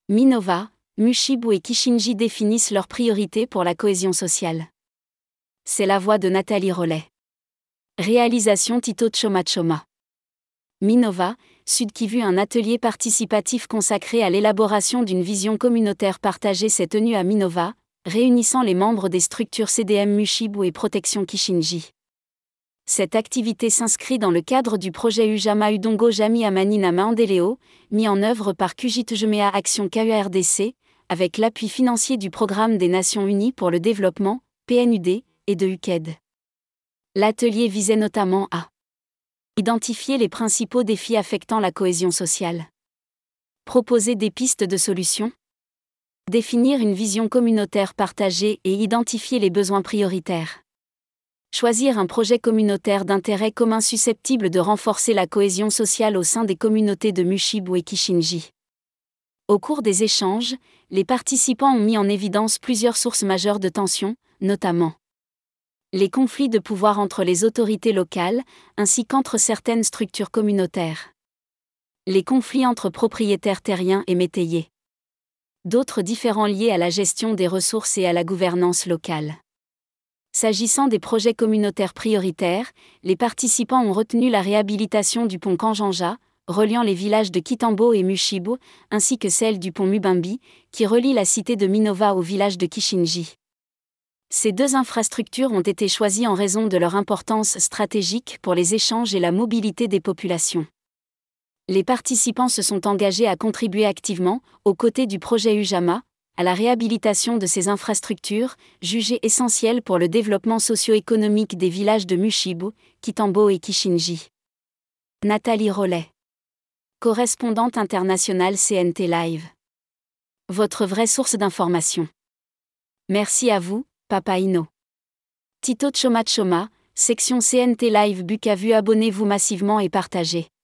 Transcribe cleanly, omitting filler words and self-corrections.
Minova, Mushibu et Kishinji définissent leurs priorités pour la cohésion sociale. C'est la voix de Nathalie Rollet. Réalisation Tito Tchoma. Minova, Sud Kivu. Un atelier participatif consacré à l'élaboration d'une vision communautaire partagée s'est tenu à Minova, réunissant les membres des structures CDM Mushibu et Protection Kishinji. Cette activité s'inscrit dans le cadre du projet Ujama Udongo Jami Amani na Maendeleo, mis en œuvre par Kujitujumea Action KURDC, avec l'appui financier du Programme des Nations Unies pour le Développement, PNUD, et de UKAID. L'atelier visait notamment à identifier les principaux défis affectant la cohésion sociale, proposer des pistes de solutions, définir une vision communautaire partagée et identifier les besoins prioritaires. Choisir un projet communautaire d'intérêt commun susceptible de renforcer la cohésion sociale au sein des communautés de Mushibu et Kishinji. Au cours des échanges, les participants ont mis en évidence plusieurs sources majeures de tensions, notamment les conflits de pouvoir entre les autorités locales, ainsi qu'entre certaines structures communautaires. Les conflits entre propriétaires terriens et métayers. D'autres différends liés à la gestion des ressources et à la gouvernance locale. S'agissant des projets communautaires prioritaires, les participants ont retenu la réhabilitation du pont Kanjanja, reliant les villages de Kitambo et Mushibu, ainsi que celle du pont Mubimbi, qui relie la cité de Minova au village de Kishinji. Ces deux infrastructures ont été choisies en raison de leur importance stratégique pour les échanges et la mobilité des populations. Les participants se sont engagés à contribuer activement, aux côtés du projet Ujama, à la réhabilitation de ces infrastructures, jugées essentielles pour le développement socio-économique des villages de Mushibu, Kitambo et Kishinji. Nathalie Rollet, correspondante internationale CNT Live. Votre vraie source d'information. Merci à vous, Papa Ino. Tito Tchoma, section CNT Live Bukavu. Abonnez-vous massivement et partagez.